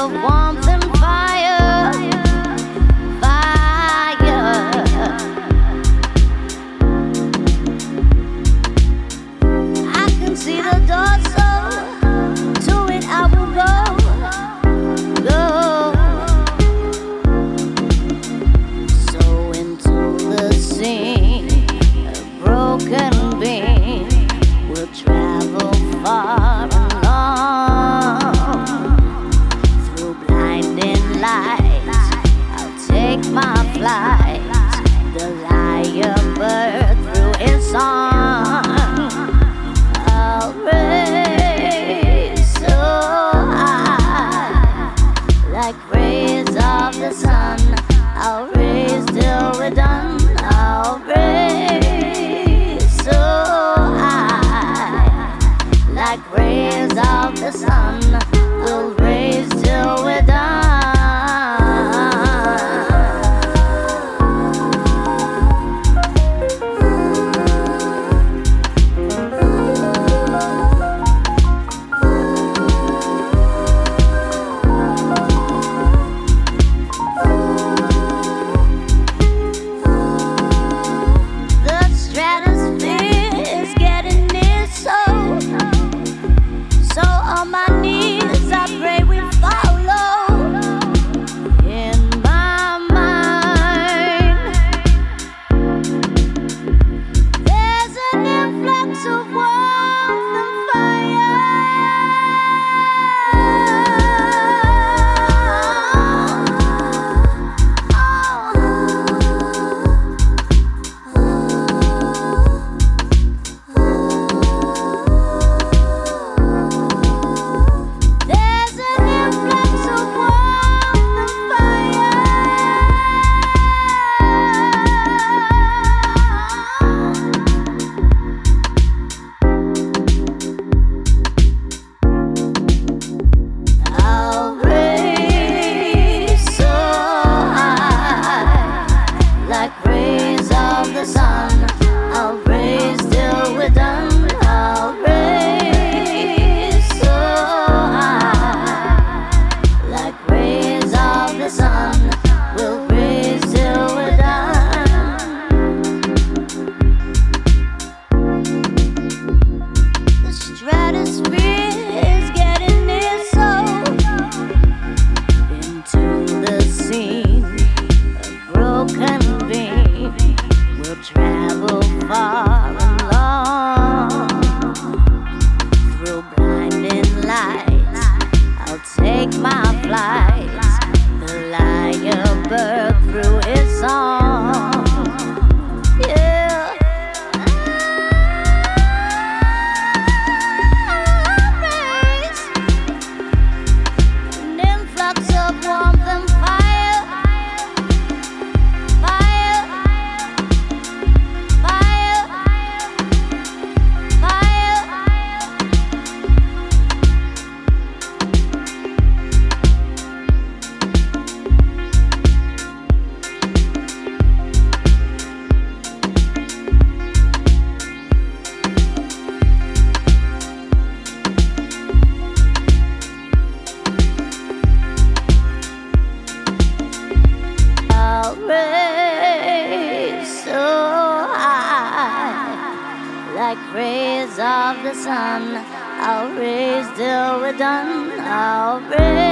of warmth and fire, fire. I can see the door, so to it I will go, go. So into the scene, a broken being will travel far and long. Through blinding lights, I'll take my flight. The lyre bird through his song. I'll raise so high, like rays of the sun. I'll raise till we're done. I'll raise so high, like rays of the sun. We'll raise till we're done. Travel far and long. Through blinding lights, I'll take my flight. The lyre bird through his song. Yeah. Raise an influx of warmth and fire. Raise so high, like rays of the sun. I'll raise till we're done. I'll raise.